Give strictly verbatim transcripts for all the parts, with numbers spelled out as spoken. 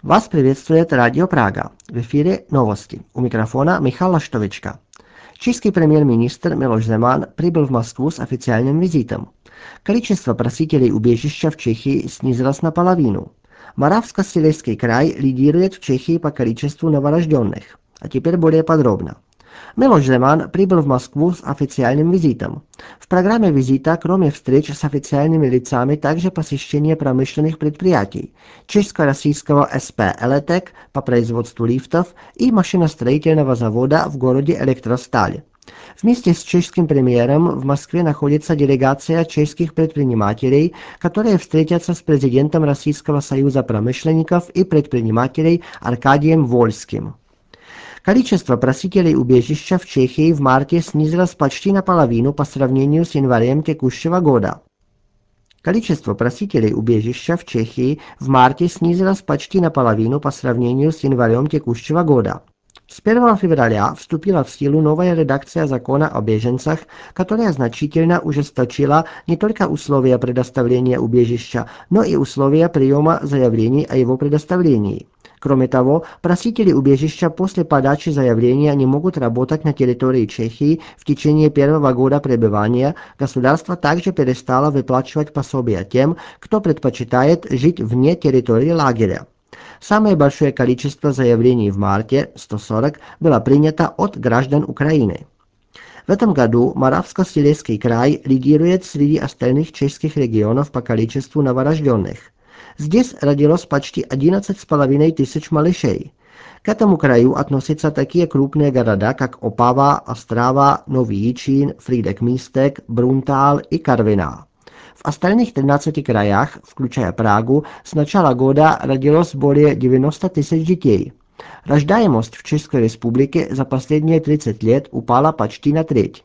Вас приветствует Радио Прага. В эфире новости. У микрофона Michal Laštovička. Чешский премьер-министр Miloš Zeman прибыл в Москву с официальным визитом. Количество просителей убежища в Чехии снизилось наполовину. Моравско-Силезский край лидирует в Чехии по количеству новорожденных. А теперь более подробно. Miloš Zeman прибыл в Москву с официальным визитом. В программе визита, кроме встреч с официальными лицами, также посещение промышленных предприятий, чешско-российского эс пэ «Элетек» по производству лифтов и машиностроительного завода в городе Электросталь. Вместе с чешским премьером в Москве находится делегация чешских предпринимателей, которые встретятся с президентом Российского союза промышленников и предпринимателей Аркадием Вольским. Количество просителей убежища в Чехии в марте снизилось почти наполовину по сравнению с январем текущего года. Количество просителей убежища в Чехии в марте снизилось почти наполовину по сравнению с январем текущего года. С первого февраля вступила в силу новая редакция закона о беженцах, которая значительно ужесточила не только условия предоставления убежища, но и условия приема заявлений о его предоставлении. Кроме того, просители убежища после подачи заявления не могут работать на территории Чехии в течение первого года пребывания. Государство также перестало выплачивать пособия тем, кто предпочитает жить вне территории лагеря. Самое большое количество заявлений в марте, сто сорок, было принято от граждан Украины. В этом году Моравско-Силезский край лидирует среди остальных чешских регионов по количеству новорожденных. Здесь родилось почти одиннадцать с половиной тысяч малышей. К этому краю относятся такие крупные города, как Опava, Ostrava, Nový Jičín, Frýdek-Místek, Bruntál и Karviná. В остальных тринадцати краях, включая Прагу, с начала года родилось более девяноста тысяч детей. Рождаемость в Чешской Республике за последние тридцать лет упала почти на треть.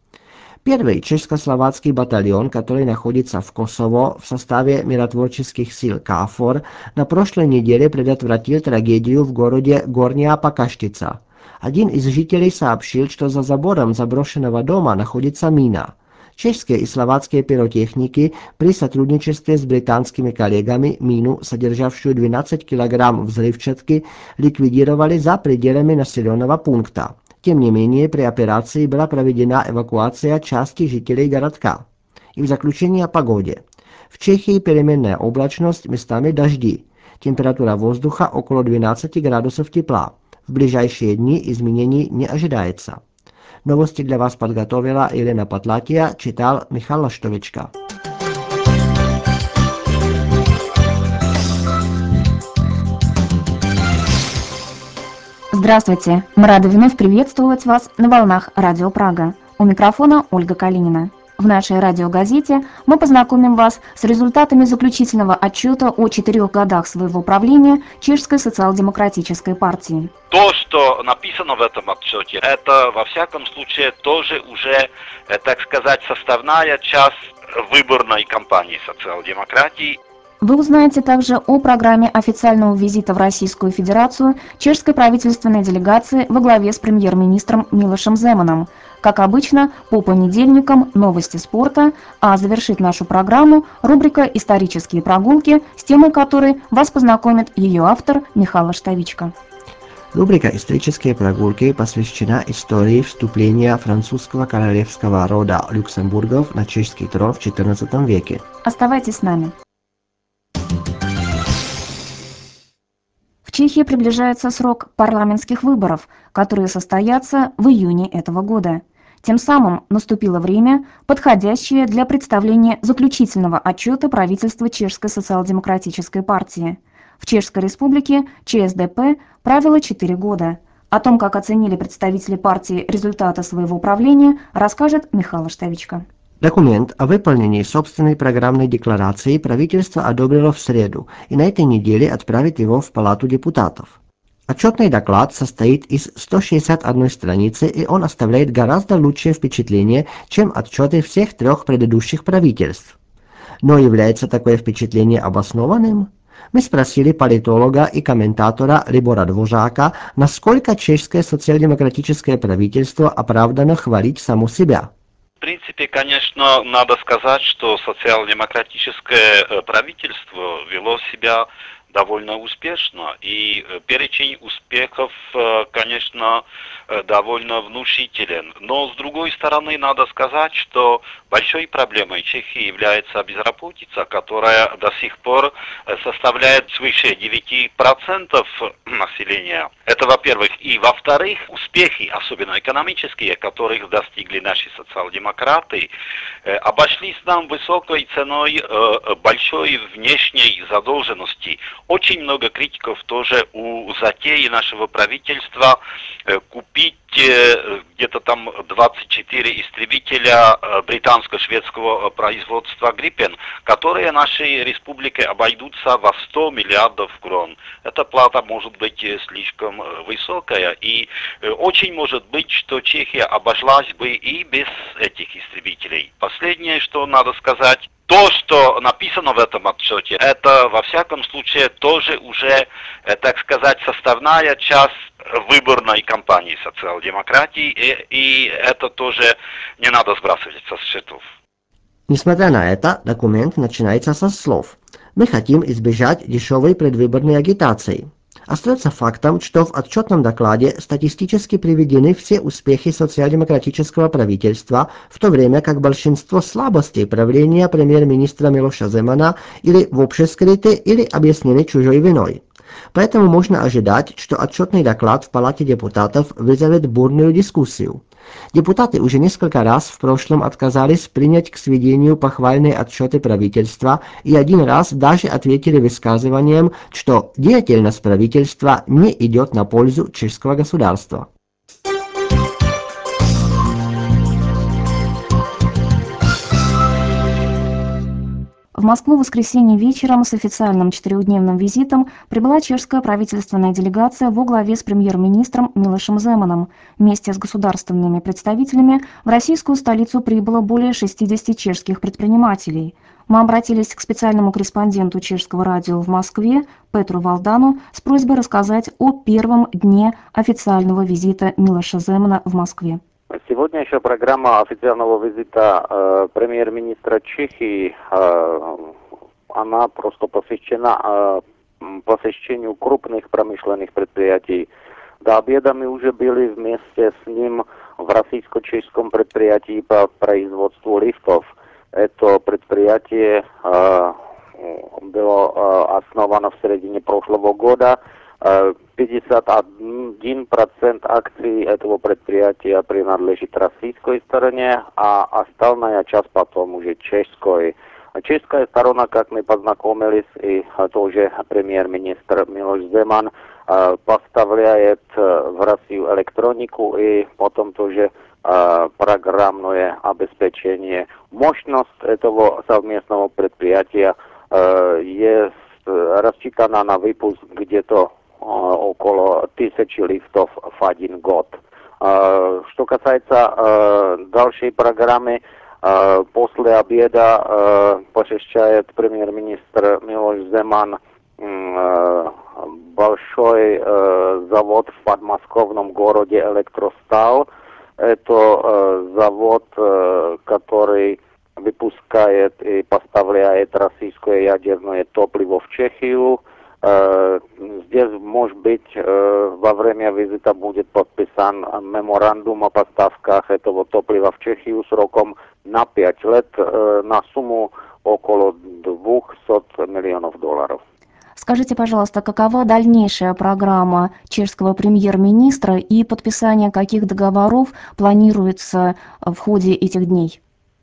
Первый чешско-словацкий батальон, который находится в Kosovo в составе миротворческих сил КАФОР, на прошлой неделе предотвратил трагедию в городе Горняя Пакаштица. Один из жителей сообщил, что за забором заброшенного дома находится мина. Чешские и словацкие пиротехники при сотрудничестве с британскими коллегами мину, содержавшую двенадцать килограмм взрывчатки, ликвидировали за пределами населенного пункта. Тем не менее, при операции была проведена эвакуация части жителей городка. И в заключение о погоде. В Чехии переменная облачность, местами дожди. Температура воздуха около двенадцати градусов тепла. В ближайшие дни изменений не ожидается. Новости для вас подготовила Елена Потлатия, читал Michal Laštovička. Здравствуйте! Мы рады вновь приветствовать вас на волнах Радио Прага. У микрофона Ольга Калинина. В нашей радиогазете мы познакомим вас с результатами заключительного отчета о четырех годах своего правления Чешской социал-демократической партии. То, что написано в этом отчете, это во всяком случае тоже уже, так сказать, составная часть выборной кампании социал-демократии. Вы узнаете также о программе официального визита в Российскую Федерацию чешской правительственной делегации во главе с премьер-министром Милошем Земаном. Как обычно, по понедельникам новости спорта, а завершит нашу программу рубрика «Исторические прогулки», с темой которой вас познакомит ее автор Michal Laštovička. Рубрика «Исторические прогулки» посвящена истории вступления французского королевского рода Люксембургов на чешский трон в четырнадцатом веке. Оставайтесь с нами. В Чехии приближается срок парламентских выборов, которые состоятся в июне этого года. Тем самым наступило время, подходящее для представления заключительного отчета правительства Чешской социал-демократической партии. В Чешской республике че эс дэ пэ правило четыре года. О том, как оценили представители партии результаты своего правления, расскажет Michal Laštovička. Документ о выполнении собственной программной декларации правительство одобрило в среду и на этой неделе отправит его в Палату депутатов. Отчетный доклад состоит из ста шестидесяти одной страницы, и он оставляет гораздо лучшее впечатление, чем отчеты всех трех предыдущих правительств. Но является такое впечатление обоснованным? Мы спросили политолога и комментатора Libora Dvořáka, насколько чешское социал-демократическое правительство оправдано хвалить само себя. В принципе, конечно, надо сказать, что социал-демократическое правительство вело себя довольно успешно, и перечень успехов, конечно, довольно внушителен. Но, с другой стороны, надо сказать, что большой проблемой Чехии является безработица, которая до сих пор составляет свыше девяти процентов населения. Это, во-первых. И, во-вторых, успехи, особенно экономические, которых достигли наши социал-демократы, обошлись нам высокой ценой большой внешней задолженности. Очень много критиков тоже у затеи нашего правительства купить где-то там двадцать четыре истребителя британско-шведского производства «Гриппен», которые нашей республике обойдутся во сто миллиардов крон. Эта плата может быть слишком высокая, и очень может быть, что Чехия обошлась бы и без этих истребителей. Последнее, что надо сказать, то, что написано в этом отчете, это, во всяком случае, тоже уже, так сказать, составная часть выборной кампании социал-демократии, и, и это тоже не надо сбрасывать со счетов. Несмотря на это, документ начинается со слов: «Мы хотим избежать дешевой предвыборной агитации». Остается фактом, что в отчетном докладе статистически приведены все успехи социал-демократического правительства, в то время как большинство слабостей правления премьер-министра Милоша Земана или вовсе скрыты, или объяснены чужой виной. Поэтому можно ожидать, что отчетный доклад в Палате депутатов вызовет бурную дискуссию. Депутаты уже несколько раз в прошлом отказались принять к сведению похвальные отчеты правительства и один раз даже ответили высказыванием, что деятельность правительства не идет на пользу чешского государства. В Москву в воскресенье вечером с официальным четырехдневным визитом прибыла чешская правительственная делегация во главе с премьер-министром Милошем Земаном. Вместе с государственными представителями в российскую столицу прибыло более шестидесяти чешских предпринимателей. Мы обратились к специальному корреспонденту чешского радио в Москве Петру Валдану с просьбой рассказать о первом дне официального визита Милоша Земана в Москве. Сегодня еще программа официального визита э, премьер-министра Чехии, э, она просто посвящена э, посещению крупных промышленных предприятий. До обеда мы уже были вместе с ним в российско-чешском предприятии по производству лифтов. Это предприятие э, было э, основано в середине прошлого года. пятьдесят один процент акций этого предприятия принадлежит российской стороне, а остальная часть потом уже чешской. Чешская сторона, как мы познакомились, и тоже премьер-министр Милош Земан поставляет в Россию электронику и потом тоже программное обеспечение. Мощность этого совместного предприятия есть рассчитана на выпуск где-то около тысячи лифтов в один год. Что касается дальшей программы, после обеда посещает премьер-министр Милош Земан большой завод в подмосковном городе «Электросталь». Это завод, который выпускает и поставляет российское ядерное топливо в Чехию. Здесь, может быть, во время визита будет подписан меморандум о поставках этого топлива в Чехию сроком на пять лет на сумму около двухсот миллионов долларов. Скажите, пожалуйста, какова дальнейшая программа чешского премьер-министра и подписание каких договоров планируется в ходе этих дней?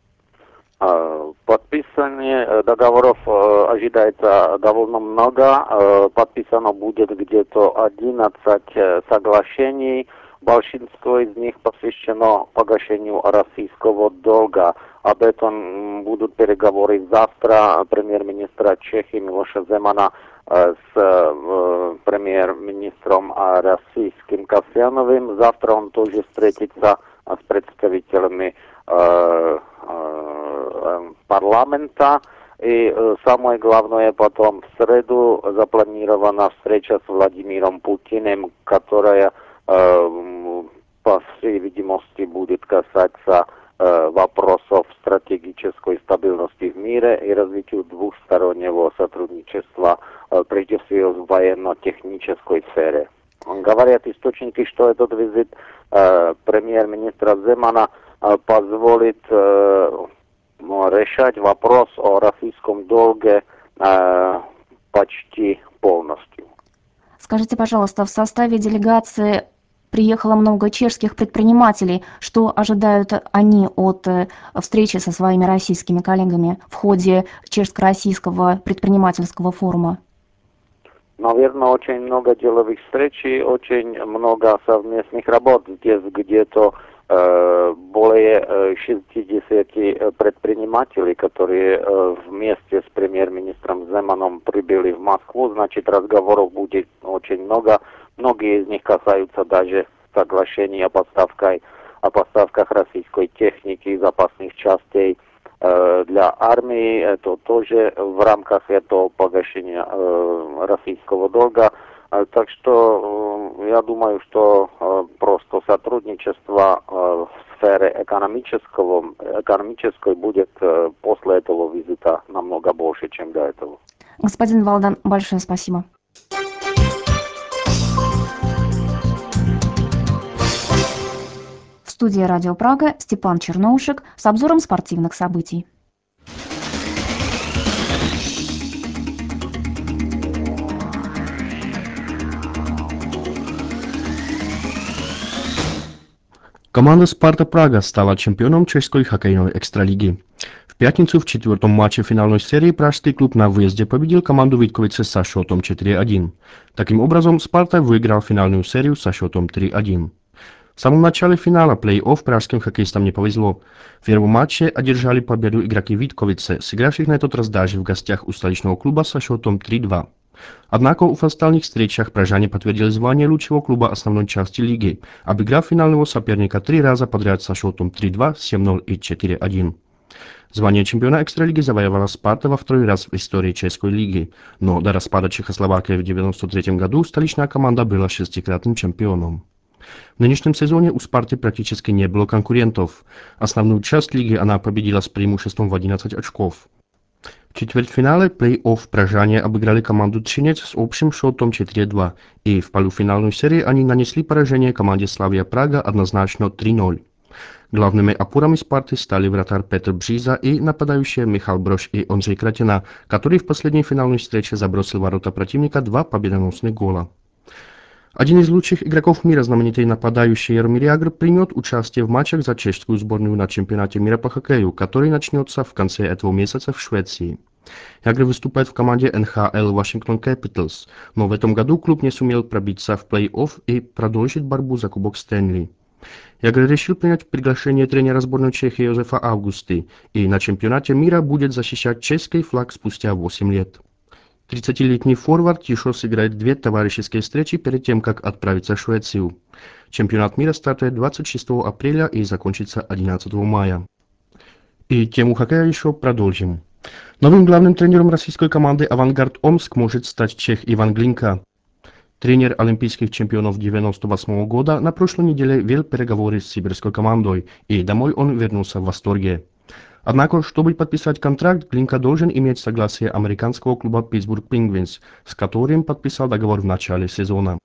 Подписание договоров ожидается довольно много. Подписано будет где-то одиннадцать соглашений. Большинство из них посвящено погашению российского долга. Об этом будут переговоры завтра премьер-министра Чехии Милоша Земана с премьер-министром российским Касьяновым. Завтра он тоже встретится с представителями парламента. И самое главное, потом в среду запланирована встреча с Владимиром Путиным, которая, по всей видимости, будет касаться вопросов стратегической стабильности в мире и развитию двухстороннего сотрудничества прежде всего в военно-технической сфере. Говорят источники, что этот визит премьер-министра Земана позволит решать вопрос о российском долге почти полностью. Скажите, пожалуйста, в составе делегации приехало много чешских предпринимателей. Что ожидают они от встречи со своими российскими коллегами в ходе чешско-российского предпринимательского форума? Наверное, очень много деловых встреч и очень много совместных работ. Здесь где-то э, более э, шестьдесят предпринимателей, которые э, вместе с премьер-министром Земаном прибыли в Москву. Значит, разговоров будет очень много. Многие из них касаются даже соглашений о поставках, о поставках российской техники, запасных частей э, для армии. Это тоже в рамках этого погашения э, российского долга. Э, так что э, я думаю, что э, просто сотрудничество э, в сфере экономического, экономической будет э, после этого визита намного больше, чем до этого. Господин Валдан, большое спасибо. В студии «Радио Прага» Степан Черноушек с обзором спортивных событий. Команда «Спарта Прага» стала чемпионом чешской хоккейной экстралиги. В пятницу в четвертом матче финальной серии пражский клуб на выезде победил команду Витковицы со счетом четыре один. Таким образом, «Спарта» выиграл финальную серию со счетом три один. В самом начале финала плей-офф пражским хоккеистам не повезло. В первом матче одержали победу игроки Витковицы, сыгравших на этот раз даже в гостях у столичного клуба со счетом три два. Однако в остальных встречах пражане подтвердили звание лучшего клуба основной части лиги, обыграв финального соперника три раза подряд со счетом три два, семь ноль и четыре один. Звание чемпиона экстралиги завоевала «Спарта» во второй раз в истории чешской лиги, но до распада Чехословакии в девяносто третьем году столичная команда была шестикратным чемпионом. В нынешнем сезоне у «Спарты» практически не было конкурентов. Основную часть лиги она победила с преимуществом в одиннадцать очков. В четвертьфинале плей-офф пражане обыграли команду Třinec с общим счетом четыре два, и в полуфинальной серии они нанесли поражение команде Slavia Praga однозначно три ноль. Главными опорами «Спарты» стали вратарь Petr Bříza и нападающие Michal Brož и Ondřej Kratina, который в последней финальной встрече забросил в ворота противника два победоносных гола. Один из лучших игроков мира, знаменитый нападающий Jaromír Jágr, примет участие в матчах за чешскую сборную на чемпионате мира по хоккею, который начнется в конце этого месяца в Швеции. Jágr выступает в команде эн ха эл Washington Capitals, но в этом году клуб не сумел пробиться в плей-офф и продолжить борьбу за Кубок Стэнли. Jágr решил принять приглашение тренера сборной Чехии Josefa Augusty и на чемпионате мира будет защищать чешский флаг спустя восемь лет. тридцатилетний форвард еще сыграет две товарищеские встречи перед тем, как отправиться в Швецию. Чемпионат мира стартует двадцать шестого апреля и закончится одиннадцатого мая. И тему хоккея еще продолжим. Новым главным тренером российской команды «Авангард Омск» может стать чех Иван Глинка. Тренер олимпийских чемпионов девяносто восьмого года на прошлой неделе вел переговоры с сибирской командой, и домой он вернулся в восторге. Однако, чтобы подписать контракт, Глинка должен иметь согласие американского клуба Pittsburgh Penguins, с которым подписал договор в начале сезона.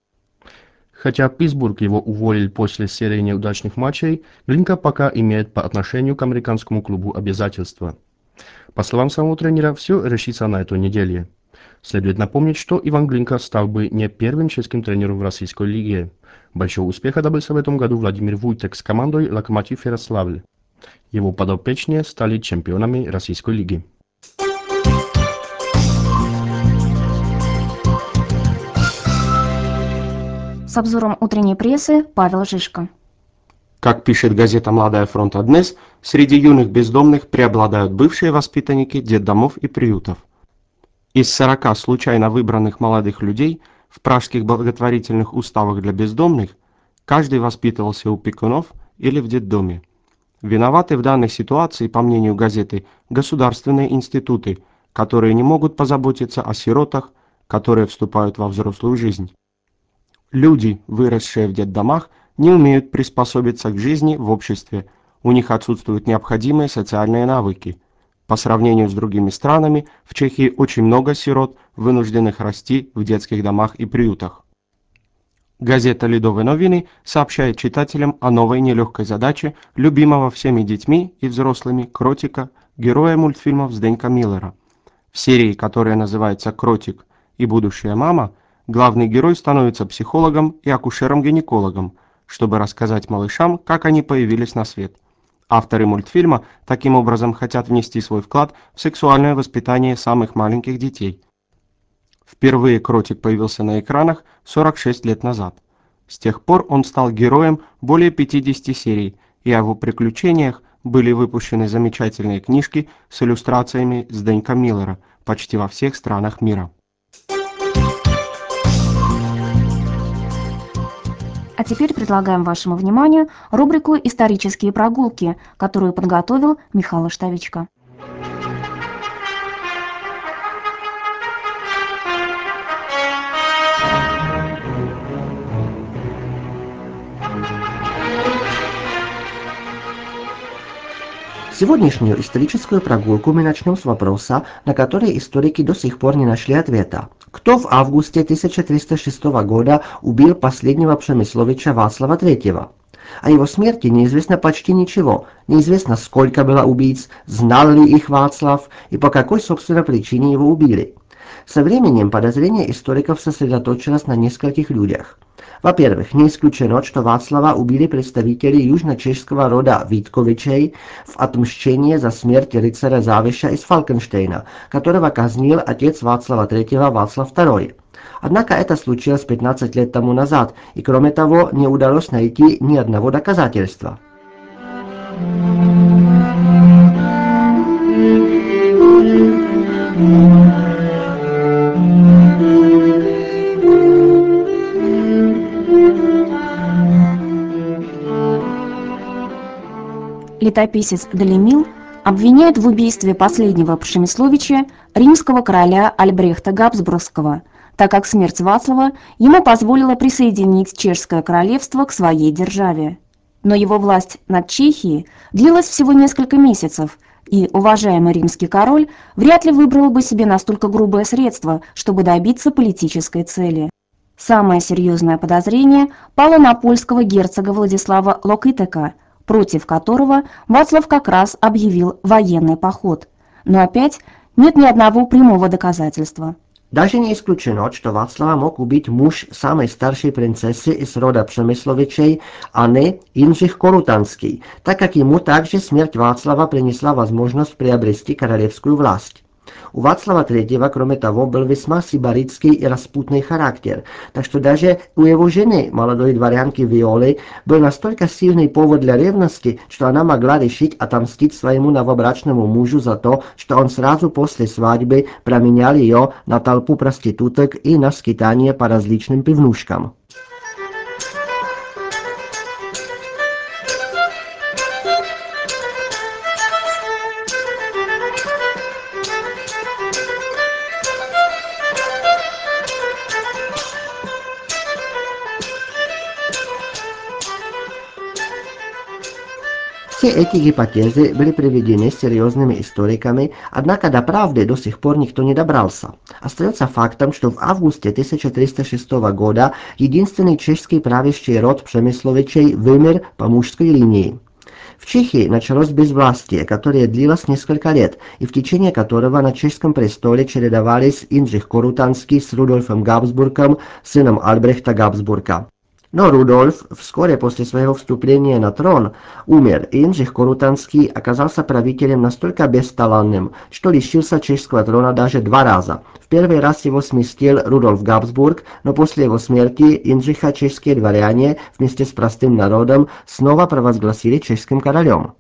Хотя Питтсбург его уволили после серии неудачных матчей, Глинка пока имеет по отношению к американскому клубу обязательства. По словам самого тренера, все решится на этой неделе. Следует напомнить, что Иван Глинка стал бы не первым чешским тренером в российской лиге. Большого успеха добился в этом году Владимир Вуйtek с командой «Локомотив Ярославль». Его подопечные стали чемпионами российской лиги. С обзором утренней прессы Павел Жишко. Как пишет газета «Младая фронта Днес», среди юных бездомных преобладают бывшие воспитанники детдомов и приютов. Из сорока случайно выбранных молодых людей в пражских благотворительных уставах для бездомных каждый воспитывался у опекунов или в детдоме. Виноваты в данной ситуации, по мнению газеты, государственные институты, которые не могут позаботиться о сиротах, которые вступают во взрослую жизнь. Люди, выросшие в детдомах, не умеют приспособиться к жизни в обществе, у них отсутствуют необходимые социальные навыки. По сравнению с другими странами, в Чехии очень много сирот, вынужденных расти в детских домах и приютах. Газета «Ледовые новины» сообщает читателям о новой нелегкой задаче любимого всеми детьми и взрослыми кротика, героя мультфильмов Зденька Миллера. В серии, которая называется «Кротик и будущая мама», главный герой становится психологом и акушером-гинекологом, чтобы рассказать малышам, как они появились на свет. Авторы мультфильма таким образом хотят внести свой вклад в сексуальное воспитание самых маленьких детей. Впервые кротик появился на экранах сорок шесть лет назад. С тех пор он стал героем более пятидесяти серий, и о его приключениях были выпущены замечательные книжки с иллюстрациями Зденька Миллера почти во всех странах мира. А теперь предлагаем вашему вниманию рубрику «Исторические прогулки», которую подготовил Михаил Штавичка. Сегодняшнюю историческую прогулку мы начнем с вопроса, на который историки до сих пор не нашли ответа. Кто в августе тысяча триста шестого года убил последнего Přemysloviče Václava третьего? О его смерти неизвестно почти ничего, неизвестно сколько было убийц, знал ли их Václav и по какой собственно причине его убили. Со временем подозрение историков сосредоточилось на нескольких людях. Во-первых, не исключено, что Václava убили представители южно-чешского рода Vítkovičej в отмщение за смерть рыцаря Záviša из Falkensteina, которого казнил отец Václava третьего Václav второй. Однако это случилось пятнадцать лет тому назад, и кроме того не удалось найти ни одного доказательства. Летописец Делимил обвиняет в убийстве последнего Przemyslovičа римского короля Альбрехта Габсбургского, так как смерть Вацлава ему позволила присоединить Чешское королевство к своей державе. Но его власть над Чехией длилась всего несколько месяцев, и уважаемый римский король вряд ли выбрал бы себе настолько грубое средство, чтобы добиться политической цели. Самое серьезное подозрение пало на польского герцога Владислава Локытека, против которого Вацлав как раз объявил военный поход. Но опять нет ни одного прямого доказательства. Даже не исключено, что Václava мог убить муж самой старшей принцессы из рода Přemyslovičej Anny Jindřich Korutanský, так как ему также смерть Václava принесла возможность приобрести королевскую власть. У Václava третьего, кроме того, был весьма сибаритский и распутный характер, так что даже у его жены, молодой дворянки Виолы, был настолько сильный повод для ревности, что она могла решить отомстить своему новобрачному мужу за то, что он сразу после свадьбы променял ее на толпу проституток и на скитание по различным пивнушкам. Все эти гипотезы были приведены серьезными историками, однако до правды до сих пор никто не добрался. Остается фактом, что в августе тысяча триста шестого года единственный чешский правящий род Přemyslovičej вымер по мужской линии. В Чехии началось безвластие, которое длилось несколько лет, и в течение которого на чешском престоле чередовались Jindřich Korutanský с Rudolfem Габсбургом, сыном Альбрехта Габсбурга. Но Рудольф вскоре после своего вступления на трон умер, и Jindřich Korutanský оказался правителем настолько бесталанным, что лишился чешского трона даже два раза. В первый раз его сместил Рудольф Габсбург, но после его смерти Jindřicha чешские дворяне вместе с простым народом снова провозгласили чешским королем.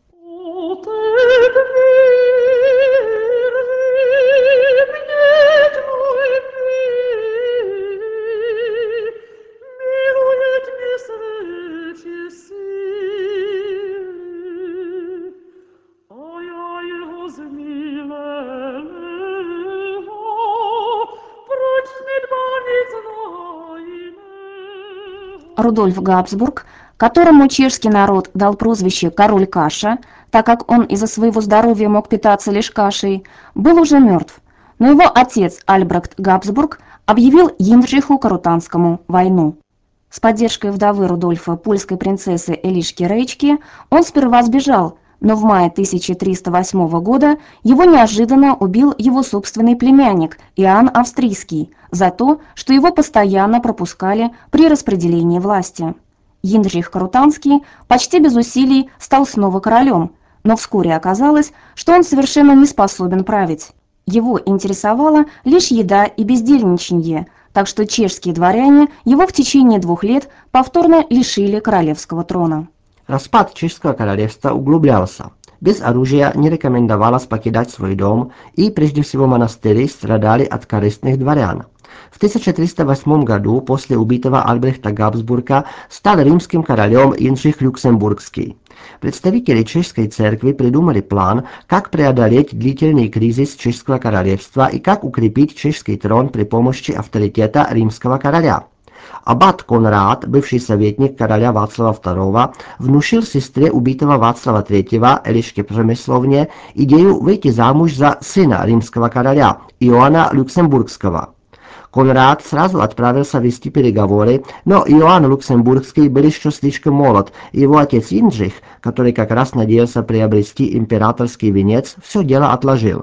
Рудольф Габсбург, которому чешский народ дал прозвище «Король Каша», так как он из-за своего здоровья мог питаться лишь кашей, был уже мертв. Но его отец Альбрехт Габсбург объявил Йиндриху Карутанскому войну. С поддержкой вдовы Рудольфа, польской принцессы Элишки Рейчки, он сперва сбежал, но в мае тысяча триста восьмого года его неожиданно убил его собственный племянник Иоанн Австрийский за то, что его постоянно пропускали при распределении власти. Йиндрих Карутанский почти без усилий стал снова королем, но вскоре оказалось, что он совершенно не способен править. Его интересовала лишь еда и бездельничанье, так что чешские дворяне его в течение двух лет повторно лишили королевского трона. Распад Чешского королевства углублялся. Без оружия не рекомендовалось покидать свой дом, и прежде всего монастыри страдали от корыстных дворян. В тысяча триста восьмом году после убитого Альбрехта Габсбурга стал римским королем Йиндрих Люксембургский. Представители чешской церкви придумали план, как преодолеть длительный кризис Чешского королевства и как укрепить чешский трон при помощи авторитета римского короля. Аббат Конрад, бывший советник короля Václava второго, внушил сестре убитого Václava третьего, Eliške Přemyslovně, идею выйти замуж за сына римского короля, Иоанна Люксембургского. Konrád сразу отправился вести переговоры, но Иоанн Люксембургский был еще слишком молод, и его отец Йиндрих, который как раз надеялся приобрести императорский венец, все дело отложил.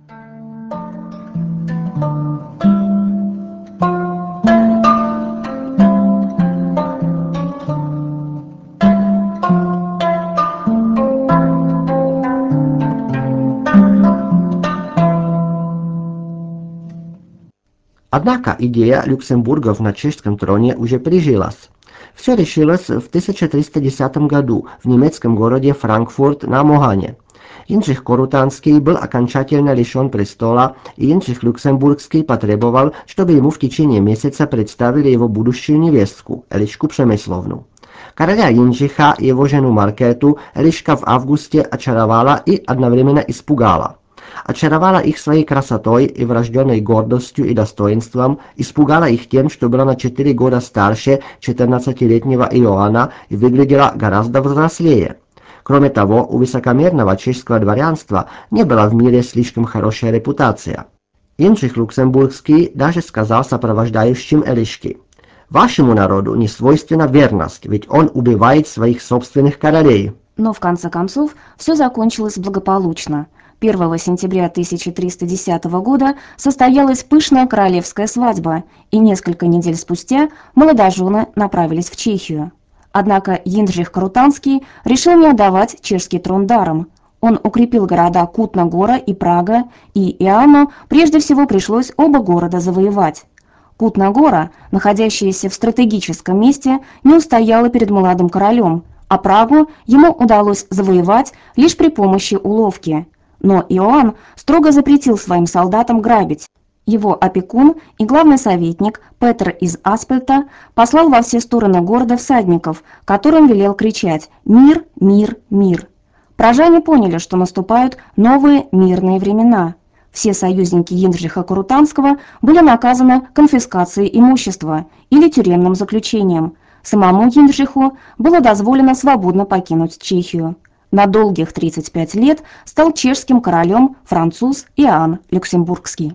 Однако идея Люксембургов на чешском троне уже прижилась. Все решилось в тысяча триста десятом году в немецком городе Франкфурт на Mohane. Jindřich Karutánský был окончательно лишен престола, и Jindřich Люксембургский потребовал, чтобы ему в течение месяца представили его будущую невестку, Elišku Přemyslovnu. Короля Jindřicha и его жену Markétu Eliška в августе очаровала и одновременно испугала. Очаровала их своей красотой и врожденной гордостью и достоинством, испугала их тем, что была на четыре года старше четырнадцатилетнего Иоанна и выглядела гораздо взрослее. Кроме того, у высокомерного чешского дворянства не была в мире слишком хорошая репутация. Jindřich Люксембургский даже сказал сопровождающим Elišky: «Вашему народу не свойственна верность, ведь он убивает своих собственных королей». Но в конце концов все закончилось благополучно. первого сентября тысяча триста десятого года состоялась пышная королевская свадьба, и несколько недель спустя молодожены направились в Чехию. Однако Йиндрих Карутанский решил не отдавать чешский трон даром. Он укрепил города Кутна-Гора и Прага, и Иоанну прежде всего пришлось оба города завоевать. Кутна-Гора, находящаяся в стратегическом месте, не устояла перед молодым королем, а Прагу ему удалось завоевать лишь при помощи уловки. Но Иоанн строго запретил своим солдатам грабить. Его опекун и главный советник Петр из Аспельта послал во все стороны города всадников, которым велел кричать «Мир, мир, мир». Пражане поняли, что наступают новые мирные времена. Все союзники Йиндриха Карутанского были наказаны конфискацией имущества или тюремным заключением. Самому Йиндриху было дозволено свободно покинуть Чехию. На долгих тридцать пять лет стал чешским королем француз Иоанн Люксембургский.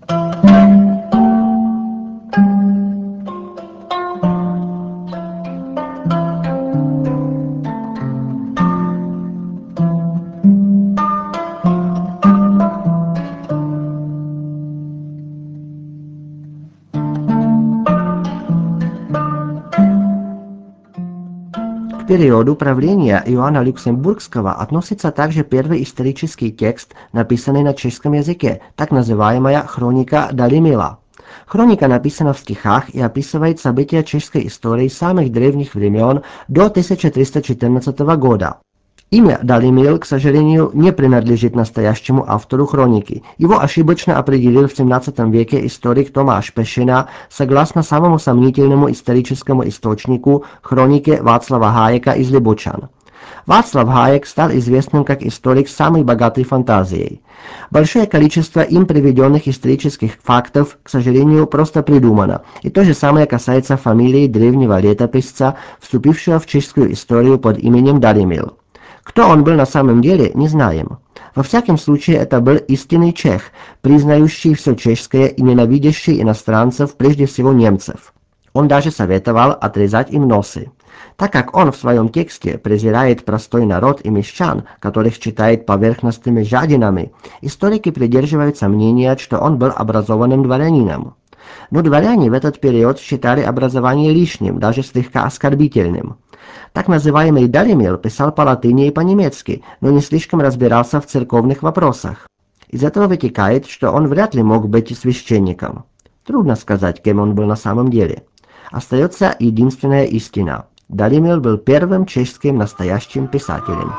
К периоду правления Иоанна Люксембургского относится также первый исторический текст, написанный на чешском языке, так называемая хроника Далимила. Хроника написана в стихах и описывает события чешской истории самых древних времен до тысяча триста четырнадцатого года. Имя Далимил, к сожалению, не принадлежит настоящему автору хроники. Его ошибочно определил в семнадцатом веке историк Tomáš Pešina согласно самому сомнительному историческому источнику хронике Václava Hájeka из Libočan. Václav Hájek стал известным как историк с самой богатой фантазией. Большое количество им приведенных исторических фактов, к сожалению, просто придумано, и то же самое касается фамилии древнего летописца, вступившего в чешскую историю под именем Далимил. Кто он был на самом деле, не знаем. Во всяком случае, это был истинный чех, признающий все чешское и ненавидящий иностранцев, прежде всего немцев. Он даже советовал отрезать им носы. Так как он в своем тексте презирает простой народ и мещан, которых считает поверхностными жадинами, историки придерживаются мнения, что он был образованным дворянином. Но дворяне в этот период считали образование лишним, даже слегка оскорбительным. Так называемый Далимил писал по латыни и по-немецки, но не слишком разбирался в церковных вопросах. Из этого вытекает, что он вряд ли мог быть священником. Трудно сказать, кем он был на самом деле. Остается единственная истина. Далимил был первым чешским настоящим писателем.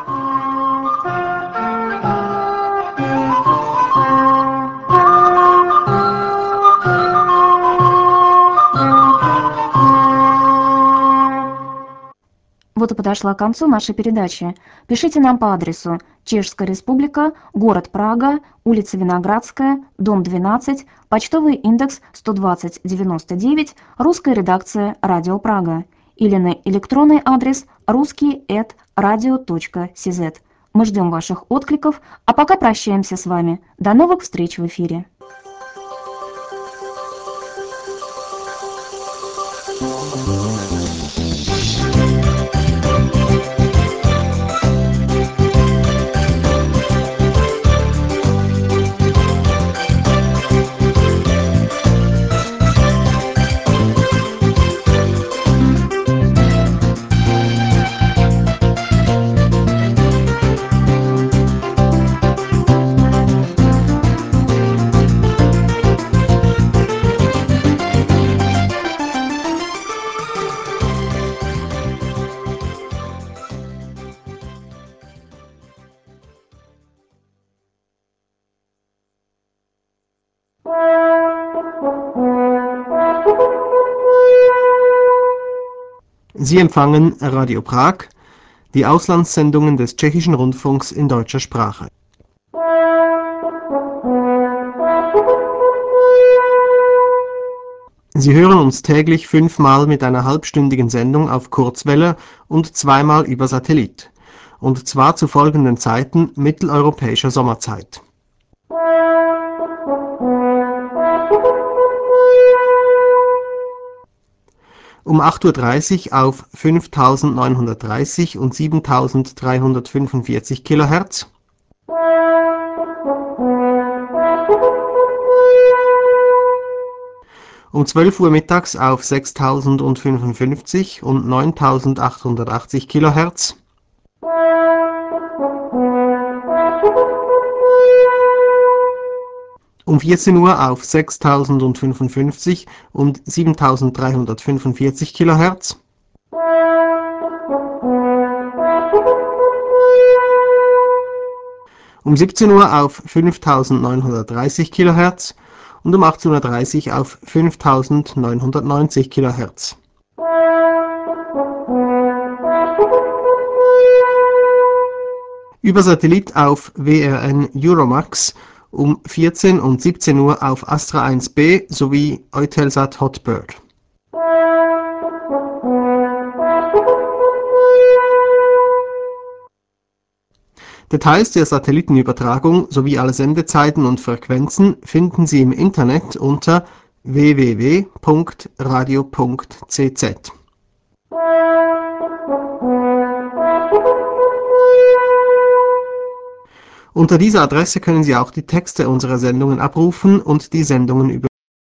Вот и подошла к концу наша передача. Пишите нам по адресу: Чешская Республика, город Прага, улица Виноградская, дом двенадцать, почтовый индекс сто двадцать девяносто девять, русская редакция Радио Прага, или на электронный адрес русский эт радио точка cz. Мы ждем ваших откликов, а пока прощаемся с вами. До новых встреч в эфире. Sie empfangen Radio Prag, die Auslandssendungen des Tschechischen Rundfunks in deutscher Sprache. Sie hören uns täglich fünfmal mit einer halbstündigen Sendung auf Kurzwelle und zweimal über Satellit. Und zwar zu folgenden Zeiten mitteleuropäischer Sommerzeit. Um acht Uhr dreißig auf fünftausendneunhundertdreißig und siebentausenddreihundertfünfundvierzig Kilohertz. Um zwölf Uhr mittags auf sechstausendfünfundfünfzig und neuntausendachthundertachtzig Kilohertz. Um vierzehn Uhr auf sechstausendfünfundfünfzig und siebentausenddreihundertfünfundvierzig Kilohertz. Um siebzehn Uhr auf fünftausendneunhundertdreißig Kilohertz und um achtzehn Uhr dreißig auf fünftausendneunhundertneunzig Kilohertz. Über Satellit auf W R N Euromax um vierzehn und siebzehn Uhr auf Astra eins B sowie Eutelsat Hotbird. Details der Satellitenübertragung sowie alle Sendezeiten und Frequenzen finden Sie im Internet unter w w w punkt radio punkt c z. Unter dieser Adresse können Sie auch die Texte unserer Sendungen abrufen und die Sendungen über